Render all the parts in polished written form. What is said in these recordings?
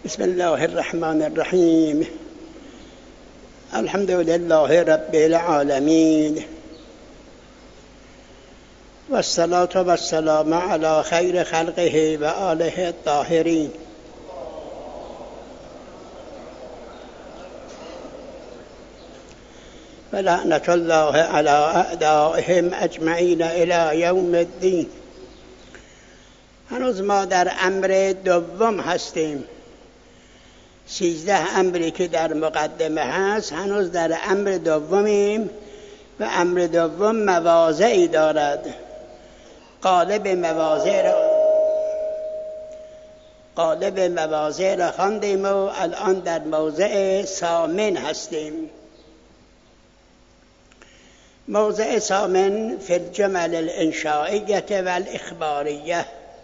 بسم الله الرحمن الرحیم. الحمد لله رب العالمین و الصلاة و السلام علی خیر خلقه و آله الطاهرین. و لعنت الله علی اعدائهم اجمعین الی یوم الدین. هنوز ما در امر دوم هستیم. 13 امری که در مقدمه هست هنوز در امر دومیم و امر دوم مواضعی دارد. قالب مواضع را خواندیم و الان در موضع ثامن هستیم. موضع ثامن فی الجمل الانشائیه و الاخباریه.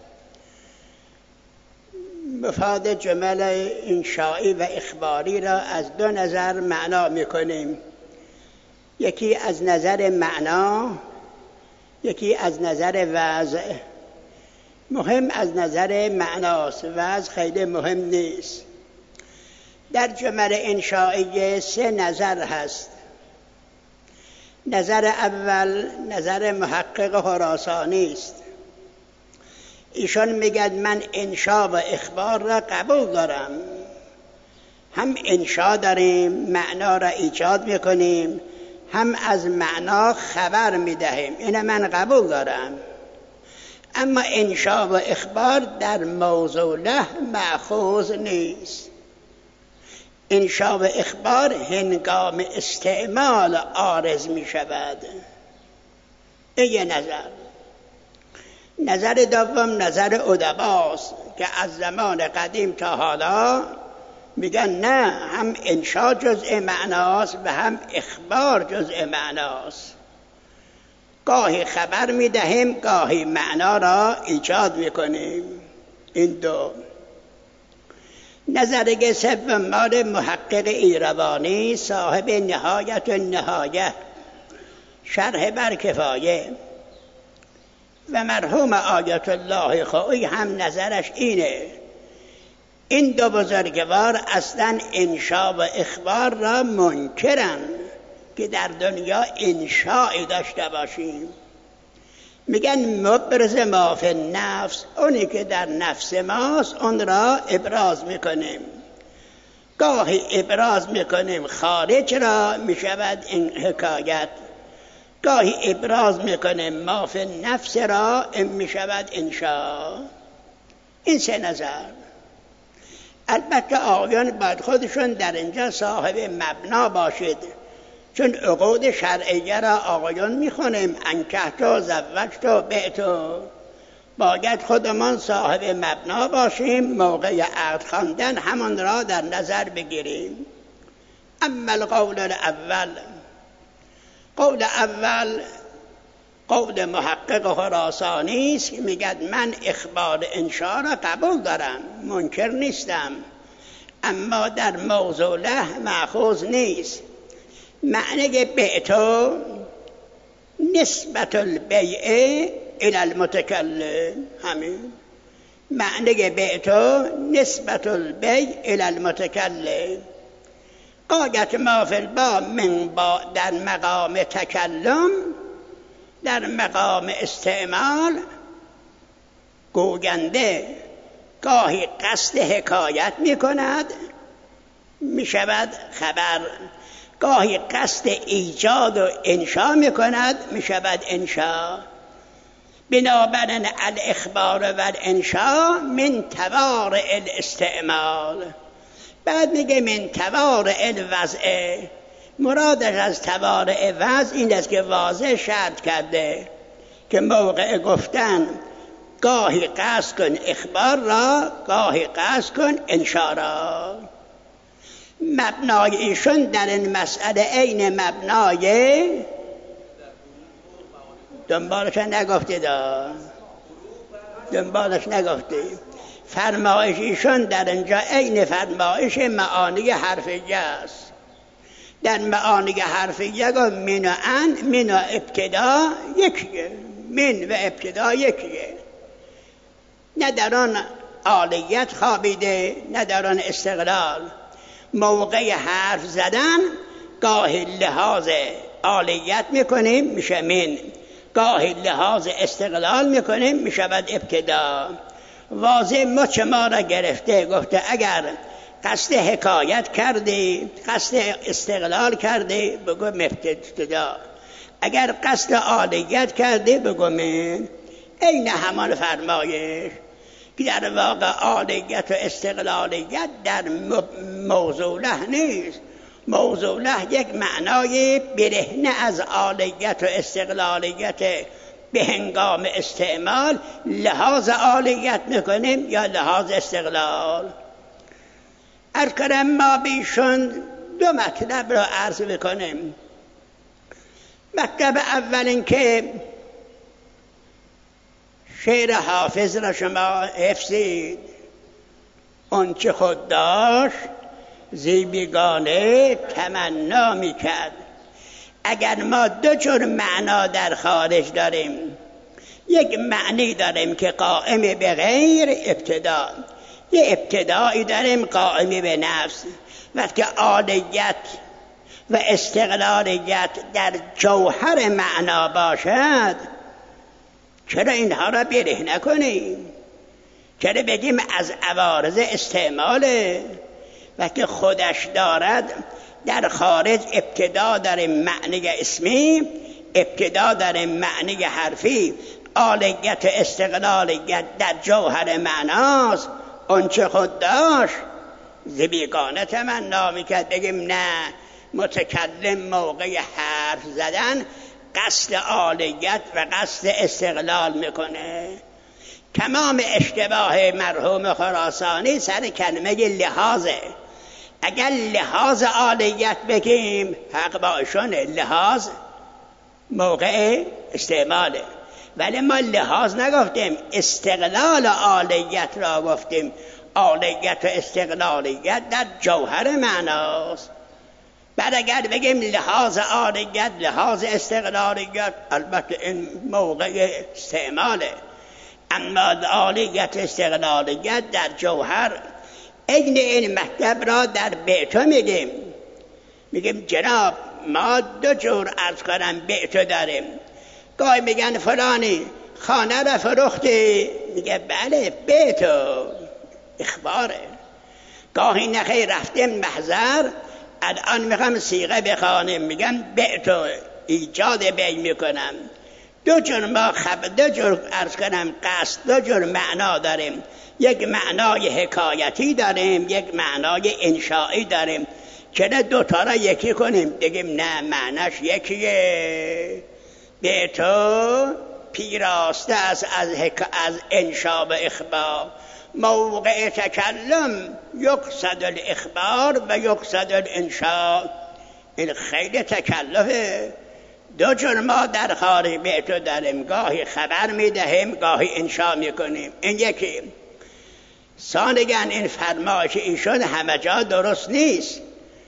مفاد جمل انشائی و اخباری را از دو نظر معنا میکنیم. یکی از نظر معنا، یکی از نظر وضع. مهم از نظر معناست، وضع خیلی مهم نیست. در جمل انشائی 3 نظر هست. نظر اول نظر محقق خراسانی است. ایشان میگن من انشا و اخبار را قبول دارم. هم انشا داریم، معنا را ایجاد میکنیم، هم از معنا خبر میدهیم. اینه من قبول دارم. اما انشا و اخبار در موضوع له مأخوذ نیست. انشا و اخبار هنگام استعمال عارض میشود. این یه نظر. نظر دوم نظر ادباست که از زمان قدیم تا حالا میگن نه، هم انشا جزء معناست و هم اخبار جزء معناست. گاهی خبر میدهیم، گاهی معنا را ایجاد میکنیم. این دو. نظر سوم مال محقق ایروانی صاحب نهایت النهایه، شرح بر کفایه، و مرحوم آیت الله خویی هم نظرش اینه. این دو بزرگوار اصلا انشا و اخبار را منکرن که در دنیا انشایی داشته باشیم. میگن مبرز ما فی النفس، اونی که در نفس ماست اون را ابراز میکنیم. گاهی ابراز میکنیم خارج را، میشود این حکایت. گاهی ابراز میکنه ما فی نفس را، میشود انشا. این 3 نظر. البته آقایان باید خودشون در اینجا صاحب مبنا باشید، چون عقود شرعیه را آقایان میخونیم انکحت زوجت و بعت. باید خودمان صاحب مبنا باشیم، موقع عقد خواندن همان را در نظر بگیریم. اما القول الاول، قول اول قول محقق خراسانی است. میگد من اخبار انشا را قبول دارم، منکر نیستم، اما در موضوع له مأخوذ نیست. معنی بعتو نسبت البیع الی المتکلم. همین معنی بعتو نسبت البیع الی المتکلم. قایت ما فی الباب من با در مقام تکلم، در مقام استعمال. گوینده گاهی قصد حکایت می کند، می شود خبر. گاهی قصد ایجاد و انشا می کند، می شود انشا. بنابراین الاخبار و الانشا من توارع الاستعمال. بعد میگه من توارع الوضع. مرادش از توارع وضع این است که واضح شرط کرده که موقع گفتن گاهی قصد کن اخبار را، گاهی قصد کن انشا را. مبنای ایشون در این مسئله عین مبنای دنبالش نگفتید. فرمایش ایشون در اینجا عین فرمایش معانی حرفیه است. در معانی حرفیه گفت من و ان، من و ابتدا یکیه، من و ابتدا یکیه. نه در آن آلیت خوابیده، ندارن استقلال. موقع حرف زدن گاهی لحاظ آلیت میکنیم میشه من، گاهی لحاظ استقلال میکنیم میشود ابتدا. واضح مچ ما را گرفته، گفته اگر قصد حکایت کردی، قصد استقلال کردی بگو ابتدا، اگر قصد آلیت کردی بگو من. این همان فرمایش که در واقع آلیت و استقلالیت در موضوع له نیست. موضوع له یک معنای برهنه از آلیت و استقلالیت، به هنگام استعمال لحاظ آلیت میکنیم یا لحاظ استقلال. عرض کنم ما بیشون دو مطلب را عرض میکنیم. مطلب اول این که شعر حافظ را شما حفظید، اون چه خود داشت زی بیگانه تمنا میکرد. اگر ما دو جور معنا در خارج داریم، یک معنی داریم که قائم به غیر ابتدا، یه ابتدایی داریم قائم به نفس. وقتی آلیت و استقلالیت در جوهر معنا باشد چرا اینها را بره نکنیم؟ چرا بگیم از عوارض استعماله؟ وقتی خودش دارد در خارج ابتدا داریم معنی اسمی، ابتدا داریم معنی حرفی. آلیت استقلالیت در جوهر معناست. اون چه خود داشت ز بیگانه تمنا میکرد. بگیم نه، متکلم موقع حرف زدن قصد آلیت و قصد استقلال میکنه. تمام اشتباه مرحوم خراسانی سر کلمه لحاظه. اگر لحاظ آلیت بگیم حق با ایشونه، لحاظ موقع استعماله، ولی ما لحاظ نگفتیم، استقلال آلیت را گفتیم. آلیت و استقلالیت در جوهر معناست. بعد اگر بگیم لحاظ آلیت، لحاظ استقلالیت، البته این موقع استعماله، اما آلیت استقلالیت در جوهر. این مطلب را در بیتو میگیم جناب ما دو جور عرض کنم بیتو داریم. گاهی میگن فلانی خانه را فروختی، میگه بله بیتو اخباره. گاهی نخی رفتیم محضر، الان میخوام صیغه بخوانیم، میگم بیتو ایجاد بی میکنم. دو جور ما دو جور عرض کنم قصد، دو جور معنا داریم. یک معنای حکایتی داریم، یک معنای انشایی داریم. چرا دوتا را یکی کنیم؟ بگیم نه، معناش یکیه. به تو پیراسته از انشا و اخبار. موقع تکلم یقصد الاخبار و یقصد الانشا. این خیلی تکلفه. دو جور ما در خارج به تو داریم، گاهی خبر میدهیم گاهی انشا میکنیم. این یکی. ثانیاً این فرمایش ایشون همه جا درست نیست.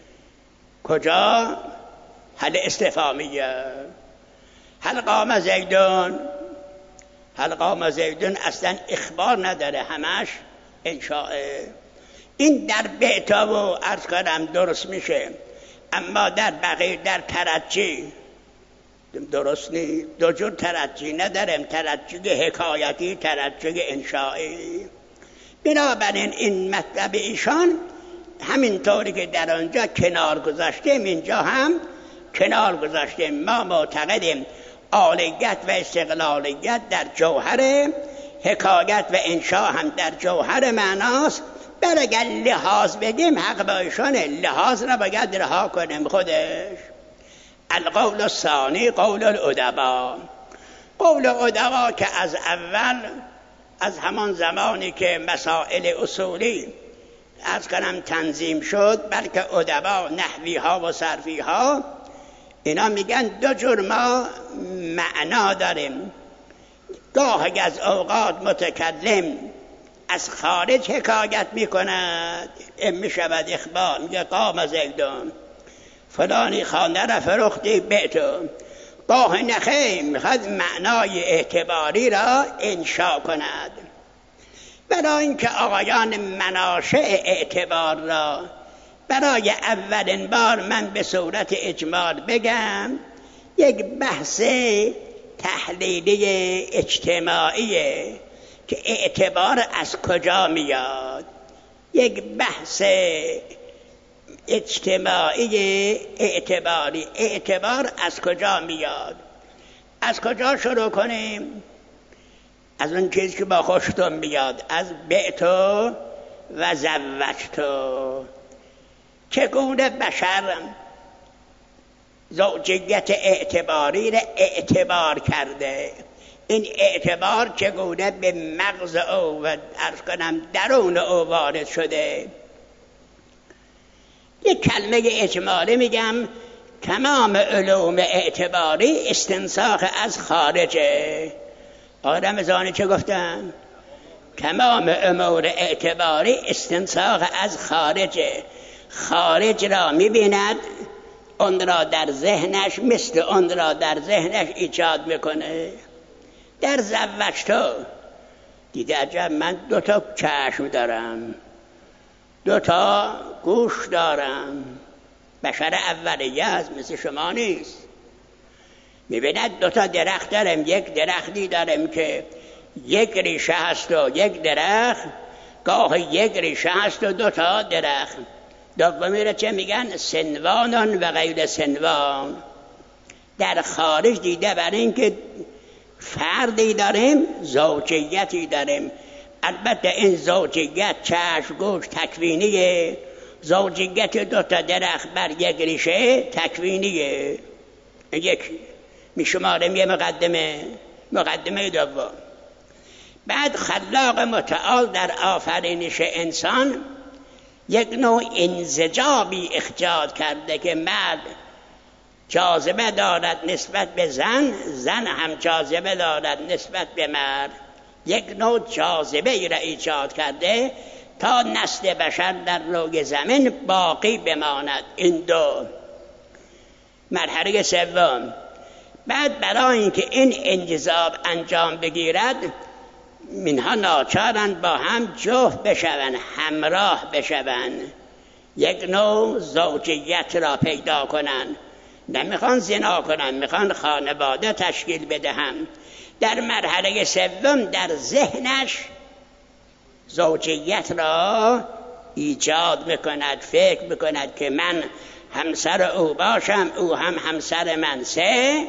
کجا؟ هل استفهامیه، هل قام زیدون. هل قام زیدون اصلا اخبار نداره، همش انشاء. این در بیتا و عرض کنم درست میشه، اما در بقیه در ترجی درست نیست. دو جور ترجی نداریم، ترجی حکایتی، ترجی انشایی. بنابراین این مطلب ایشان همینطوری که در آنجا کنار گذاشتیم اینجا هم کنار گذاشتیم. ما معتقدیم آلیت و استقلالیت در جوهر، حکایت و انشا هم در جوهر معناست. بر اگر لحاظ بگیم حق با ایشانه، لحاظ را باید رها کنیم خودش. القول الثانی قول الادبا. قول ادبا که از اول، از همان زمانی که مسائل اصولی از کنم تنظیم شد، بلکه ادبا نحوی ها و صرفی ها اینا میگن دو جور ما معنا داریم. گاهی از اوقات متکلم از خارج حکایت میکند، میشود اخبار، میگه قام زیدون فلانی خانه را فروختی بیتو. گاهی نخیر میخواد معنای اعتباری را انشا کند. برای اینکه آقایان مناشأ اعتبار را برای اولین بار من به صورت اجمال بگم، یک بحث تحلیلی اجتماعیه که اعتبار از کجا میاد. یک بحث اجتماعی اعتباری، اعتبار از کجا میاد؟ از کجا شروع کنیم؟ از اون چیزی که با خوشتون میاد، از بعتو و زوجتو. چگونه بشر زوجیت اعتباری را اعتبار کرده، این اعتبار چگونه به مغز او و عرض کنم درون او وارد شده. یک کلمه اجمالی میگم، تمام علوم اعتباری استنساخ از خارجه. آقای رمضانی چه گفتن؟ تمام امور اعتباری استنساخ از خارجه. خارج را میبیند، اون را در ذهنش مثل اون را در ذهنش ایجاد میکنه. در زوجتو دیده عجب، من 2 چشم دارم، 2 گوش دارم. بشر اولیه هست، مثل شما نیست. میبیند 2 درخت دارم، یک درختی دارم که یک ریشه هست و یک درخت، گاه یک ریشه هست و 2 درخت. دومی را چه میگن؟ سنوانان و غیر سنوان. در خارج دیده برای اینکه فردی داریم، زوجیتی داریم. البته این زوجیت چشم گوش تکوینیه، زوجیت 2 درخت بر یک ریشه تکوینیه. یک میشماریم یه مقدمه دوم. بعد خلاق متعال در آفرینش انسان یک نوع انسجابی ایجاد کرده که مرد جاذبه دارد نسبت به زن، زن هم جاذبه دارد نسبت به مرد. یک نوع جاذبه ای را ایجاد کرده تا نسل بشر در روی زمین باقی بماند. این 2 مرحله سوم. بعد برای اینکه این انجذاب انجام بگیرد، منها ناچارند با هم جفت بشوند، همراه بشوند، یک نوع زوجیت را پیدا کنند. نمیخوان زنا کنند، میخوان خانواده تشکیل بدهند. در مرحله سوم در ذهنش زوجیت را ایجاد میکند، فکر میکند که من همسر او باشم، او هم همسر من. 3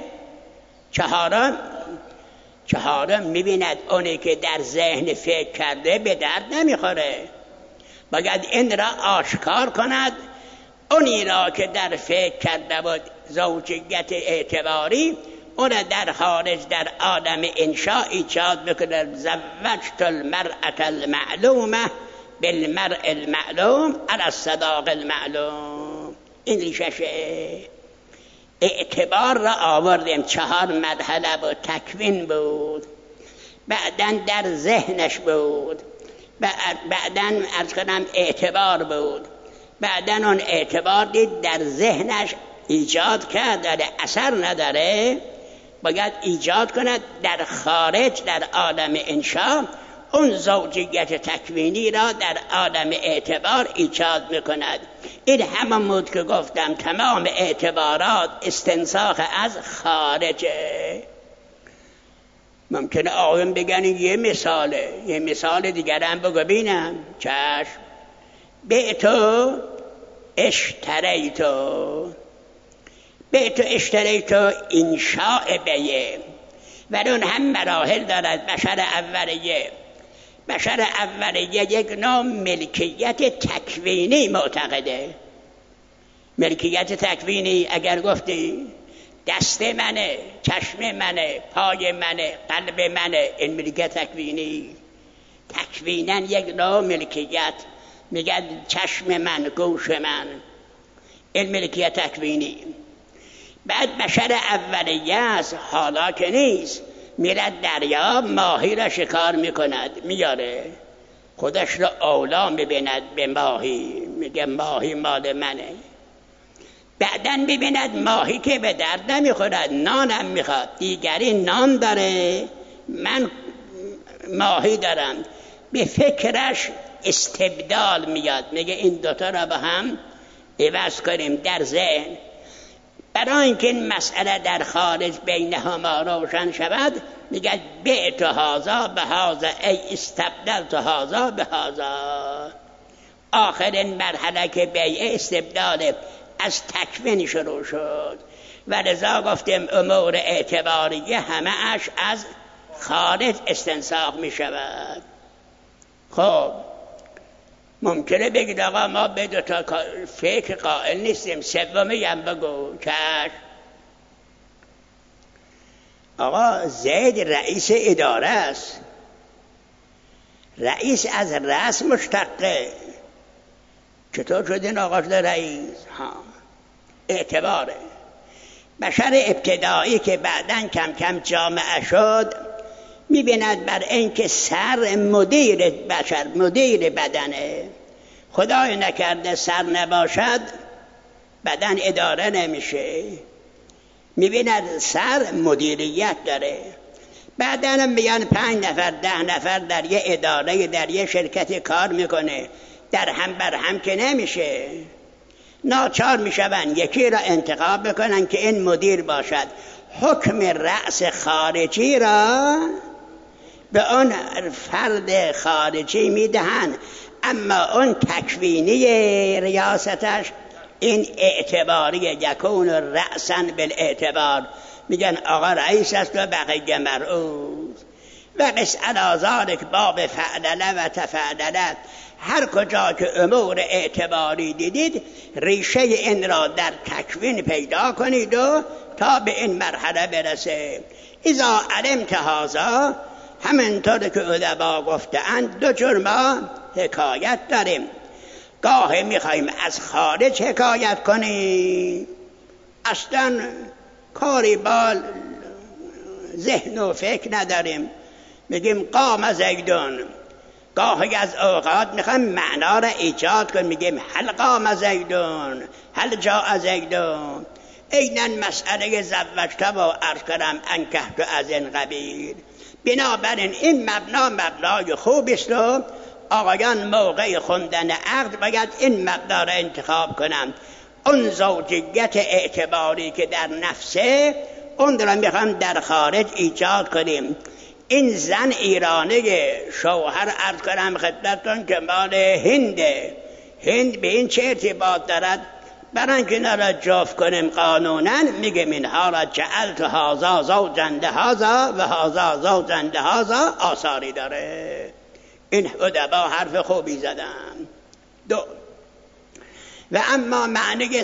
چهارم میبیند اونی که در ذهن فکر کرده به درد نمیخوره، باید این را آشکار کند. اونی را که در فکر کرده بود زوجیت اعتباری، اون در خارج در عالم انشاء ایجاد بکنه. زوجت المرأة المعلومه بالمرء المعلوم علی الصداق المعلوم. این ریششه. اعتبار را آوردیم، 4 مرحله بود. تکوین بود، بعدن در ذهنش بود، بعدن عرض کنم اعتبار بود، بعدن اون اعتبار دید در ذهنش ایجاد کرد، داره اثر نداره، باید ایجاد کند در خارج در عالم انشاء اون زوجیت تکوینی را در عالم اعتبار ایجاد میکند. این همون بود که گفتم تمام اعتبارات استنساخ از خارجه. ممکنه آقایون بگن یه مثال دیگر هم بگو بینم. چشم. بعتو اشتریتو انشاء بیه، ولی اون هم مراحل دارد. بشر اولیه یک نوع ملکیت تکوینی معتقده. ملکیت تکوینی اگر گفتی دست منه، چشم منه، پای منه، قلب منه، این ملکیت تکوینی. تکوینن یک نوع ملکیت، میگه چشم من، گوش من، این ملکیت تکوینی. بعد بشر اولیه است، حالا که نیست، میرد دریا ماهی را شکار میکند، میاره خودش را اولا میبیند به ماهی، میگه ماهی مال منه. بعدن ببیند ماهی که به درد نمیخورد، نانم میخواد، دیگری نان داره، من ماهی دارم. به فکرش استبدال میاد، میگه این دوتا را با هم عوض کنیم در ذهن. برای اینکه این مسئله در خارج بینهما روشن شود میگه بعت هذا بهذا ای استبدلت هذا بهذا. آخرین مرحله که بیع استبدال از تکوین شروع شد و لذا گفتیم امور اعتباریه همه اش از خارج استنساخ می شود. خب ممکنه بگید آقا ما به دوتا فکر قائل نیستیم، سومی هم بگو. کش آقا زید رئیس اداره است، رئیس از رأس مشتقه، چطور شد این آقا شده رئیس؟ اعتباره. بشر ابتدایی که بعداً کم کم جامعه شد میبیند بر اینکه سر مدیر بشر، مدیر بدنه، خدای نکرده سر نباشد بدن اداره نمیشه، میبیند سر مدیریت داره. بعداً میان 5 نفر 10 نفر در یه اداره در یه شرکتی کار میکنه، در هم بر هم که نمیشه، ناچار میشون یکی را انتخاب بکنن که این مدیر باشد. حکم رأس خارجی را به اون فرد خارجی میدهن، اما اون تکوینی ریاستش این اعتباری یکون رأسا بالاعتبار. میگن آقا رئیس است و بقیه مرعوز. و قس علی ذلک باب فعلله و تفعلله. هر کجا که امور اعتباری دیدید ریشه این را در تکوین پیدا کنید و تا به این مرحله برسه. اذا علمت هذا، همینطور که ادبا گفتند 2 جور ما حکایت داریم. گاهی میخوایم از خارج حکایت کنیم، اصلا کاری با ذهن و فکر نداریم، میگیم قام زیدون. گاهی از اوقات میخوایم معنا را ایجاد کنیم، میگیم هل قام زیدون، هل جاء زیدون. اینن مسئله زوجته و عرض کردم انکحت از این قبیل. بنابراین این مبنای خوب است و آقایان موقع خوندن عقد باید این مبنا را انتخاب کنم. اون زوجیت اعتباری که در نفسه، اون را میخوام در خارج ایجاد کنیم. این زن ایرانی شوهر عرض کنم خدمتتون که مال هنده، هند به این چه ارتباط دارد؟ برای اینکه نرا جفت کنیم قانونا میگیم اینها را جعلت هذا زوجا لهذا و هذا زوجا لهذا، آثاری داره. این ادبا حرف خوبی زدن. 2. و اما معنی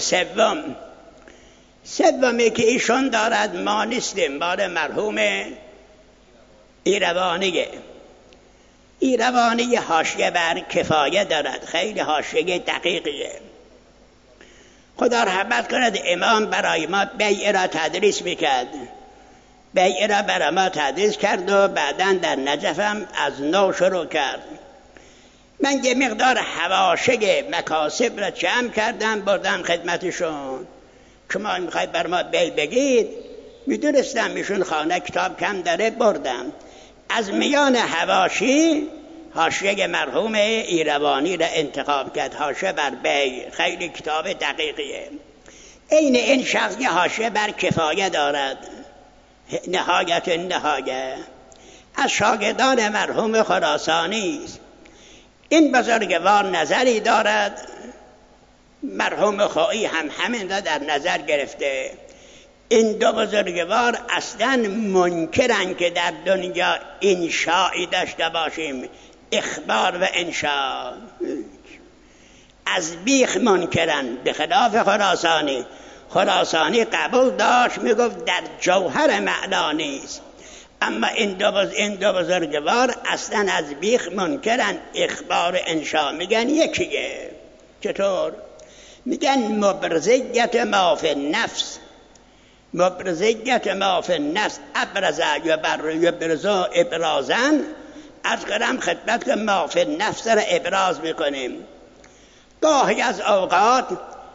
سومی که ایشون دارد ما نیستیم، مال مرحوم ایروانی حاشیه بر کفایه دارد، خیلی حاشیه دقیقیه. خدا رحمت کند امام برای ما بیع را تدریس میکرد، بیع را برای ما تدریس کرد و بعداً در نجفم از نو شروع کرد. من یه مقدار حواشی مکاسب را جمع کردم بردم خدمتشون. شما میخواید بر ما بیع بگید؟ میدونستم میشون خانه کتاب کم داره، بردم. از میان حواشی حاشیه مرحوم ایروانی را انتخاب کرد، حاشیه بر بیع، خیلی کتاب دقیقیه. این شخص یه حاشیه بر کفایه دارد، نهایت نهایه، از شاگردان مرحوم خراسانی است. این بزرگوار نظری دارد، مرحوم خویی هم همین را در نظر گرفته. این 2 بزرگوار اصلا منکرن که در دنیا انشایی داشته باشیم، اخبار و انشا، از بیخ منکرن، به خلاف خراسانی قبول داشت، میگفت در جوهر معنا نیست. اما این دو بزرگوار اصلا از بیخ منکرن، اخبار انشا میگن یکیه. چطور؟ میگن مبرزیت ما فی النفس، مبرزیت ما فی النفس ابرزه یبرزو ابرازن. از قدم خدمت که ما فی النفس را ابراز میکنیم، گاهی از اوقات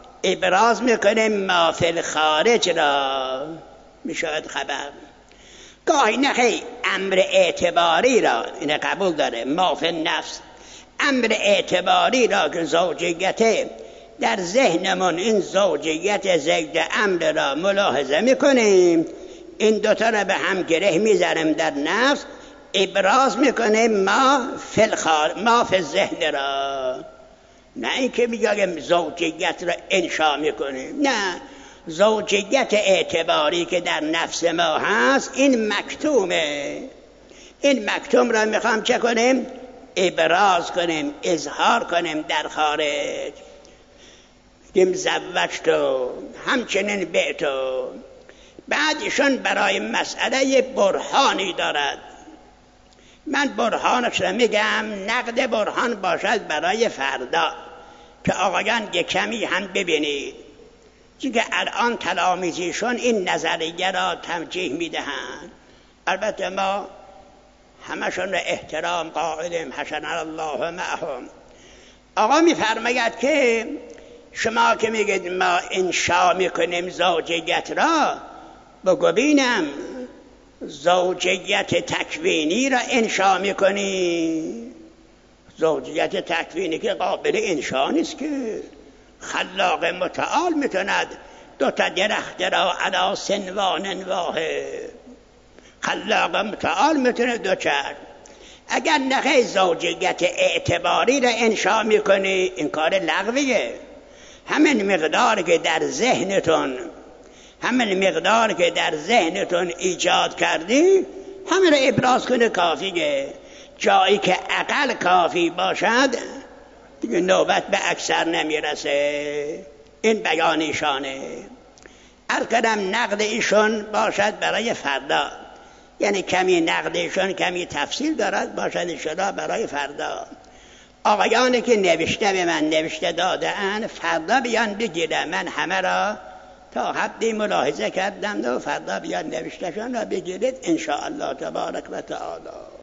ابراز میکنیم ما فی الخارج را، میشود خبر. گاهی نخی امر اعتباری را این قبول داره، ما فی النفس، امر اعتباری را که زوجیت در ذهنمون، این زوجیت زید امر را ملاحظه میکنیم، این دوتا را به هم گره میذاریم در نفس، ابراز میکنیم ما فی الذهن را، نه اینکه میگیم زوجیت را انشا میکنیم، نه، زوجیت اعتباری که در نفس ما هست این مکتومه، این مکتوم را میخوام چه کنیم؟ ابراز کنیم، اظهار کنیم در خارج. گیم زوجتو، همچنین بیتو. بعد ایشون برای مسئله برهانی دارد، من برهانش را میگم، نقد برهان باشد برای فردا که آقایان یک کمی هم ببینید، چون که الان تلاميذشون این نظریه را توجیه میدهند. البته ما همشون را احترام قائلیم، حسن الله معهم. آقا میفرماید که شما که میگید ما انشا میکنیم زوجیت را، بگو بینم زوجیت تکوینی را انشا میکنی؟ زوجیت تکوینی که قابل انشا نیست که. خلاق متعال میتوند دو تا درخت را علی صنوان واحد، خلاق متعال میتونه دو چرخ. اگر نخی زوجیت اعتباری را انشا میکنی، این کار لغویه. همین مقدار که در ذهنتون ایجاد کردی، همین را ابراز کنه کافیه. جایی که اقل کافی باشد دیگه نوبت به اکثر نمیرسه. این بیان ایشانه. هر کدام نقد ایشون باشد برای فردا، یعنی کمی نقد ایشون کمی تفصیل دارد، باشد انشاءالله برای فردا. آقایانی که نوشته به من نوشته داده اند، فردا بیان بگیرم، من همه را تا حدی ملاحظه کردم و فردا بیان نوشتهشان را بگیرید انشاءالله تبارک و تعالی.